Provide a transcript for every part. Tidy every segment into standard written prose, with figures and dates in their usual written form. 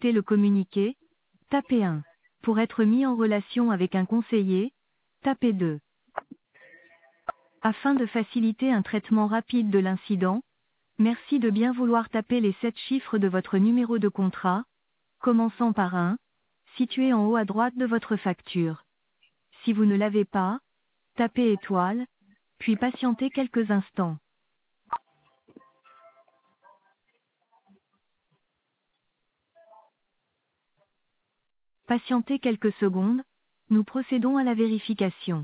souhaitez le communiquer, tapez 1. Pour être mis en relation avec un conseiller, tapez 2. Afin de faciliter un traitement rapide de l'incident, merci de bien vouloir taper les 7 chiffres de votre numéro de contrat, commençant par 1, situé en haut à droite de votre facture. Si vous ne l'avez pas, tapez étoile, puis patientez quelques instants. Patientez quelques secondes, nous procédons à la vérification.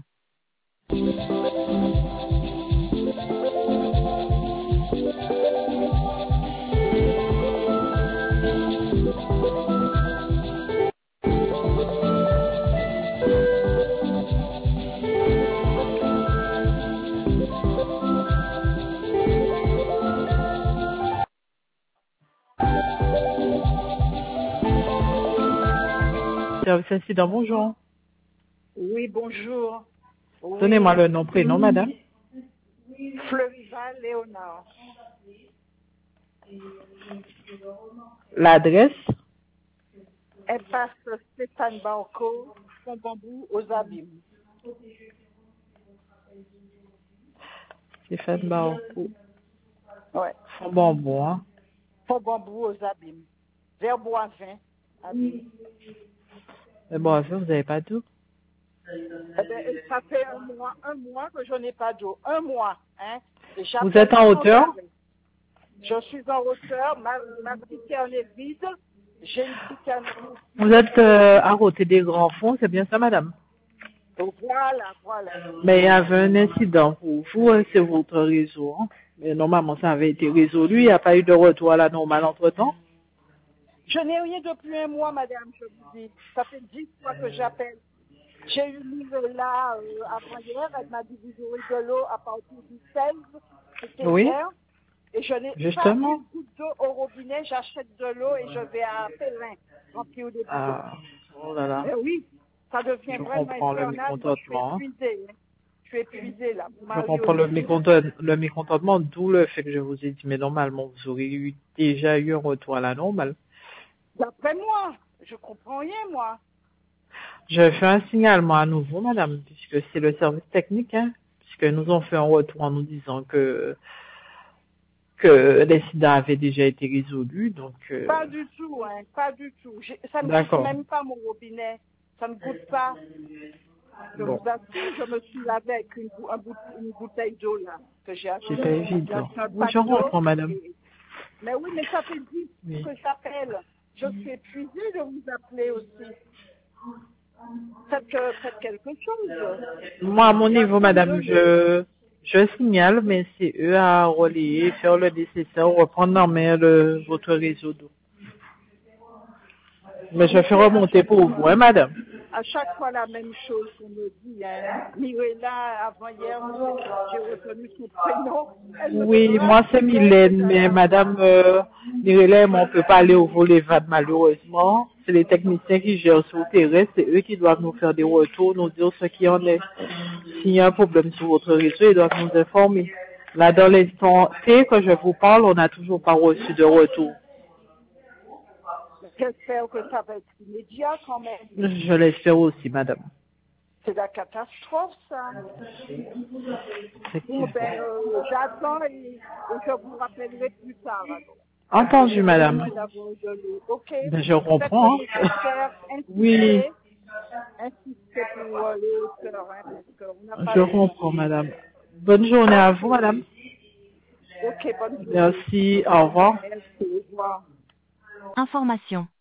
Service incident, bonjour. Oui, bonjour. Oui. Donnez-moi le nom, prénom, madame. Floriva Léonard. L'adresse. Impasse Stéphane Banco, Fond Bambou, aux Abîmes. Stéphane Barcou. Ouais. Bon, hein. Fond Bambou, aux Abîmes. Vers Boisvin, Abîmes. Mais bon, vous n'avez pas tout. Eh bien, ça fait un mois que je n'ai pas d'eau. Un mois, hein. Et Vous êtes en hauteur? Je suis en hauteur, ma citerne est vide. J'ai une citerne. Vous êtes à côté des grands fonds, c'est bien ça, madame? Voilà. Mais il y avait un incident pour vous, hein, c'est votre réseau. Hein. Mais normalement, ça avait été résolu. Il n'y a pas eu de retour à la normale entre-temps. Je n'ai rien depuis un mois, madame, je vous dis. Ça fait 10 fois que j'appelle. J'ai eu là avant-hier, elle m'a dit vous aurez de l'eau à partir du 16, c'était Oui. hier. Et je n'ai Justement. pas une goutte d'eau au robinet, j'achète de l'eau et je vais à Pélin, remplir des bidons. Ah, oh là là. Mais oui, ça devient Je vraiment comprends le infernal. Moi, je suis mécontentement. épuisée. Hein. Je suis épuisée, là. Je comprends le mécontentement, d'où le fait que je vous ai dit, mais normalement, vous auriez déjà eu un retour à la normale. D'après moi, je comprends rien, moi. Je fais un signalement à nouveau, madame, puisque c'est le service technique, hein, puisque nous ont fait un retour en nous disant que l'incident avait déjà été résolu, donc... Pas du tout, hein, pas du tout. Ça ne goûte même pas mon robinet. Ça ne goûte pas. Je vous assure, je me suis lavé avec une bouteille d'eau, là, que j'ai achetée. C'est pas évident. Oui, je comprends, madame. Mais oui, mais ça fait 10 que j'appelle. Je suis épuisée de vous appeler aussi. Faites quelque chose. Moi, à mon niveau, madame, je signale, mais c'est eux à relayer, faire le nécessaire, reprendre en main votre réseau d'eau. Mais je fais remonter pour vous, hein, madame. À chaque fois la même chose qu'on me dit. Hein. Mirella, avant-hier, j'ai retenu son prénom. Oui, moi c'est Mylène, mais madame Mirella, on ne peut pas aller au Volevad malheureusement. C'est les techniciens qui gèrent sur le terrain, c'est eux qui doivent nous faire des retours, nous dire ce qui en est. S'il y a un problème sur votre réseau, ils doivent nous informer. Là, dans l'instant T que je vous parle, on n'a toujours pas reçu de retour. J'espère que ça va être immédiat quand même. Je l'espère aussi, madame. C'est la catastrophe, ça. Bon, j'attends et je vous rappellerai plus tard. Alors. Entendu, madame. Okay. Je comprends. Oui. Insistez pour les hauteurs. Hein, je comprends, madame. Bonne journée à vous, madame. Ok, bonne journée. Merci, au revoir. Merci, au revoir. Information.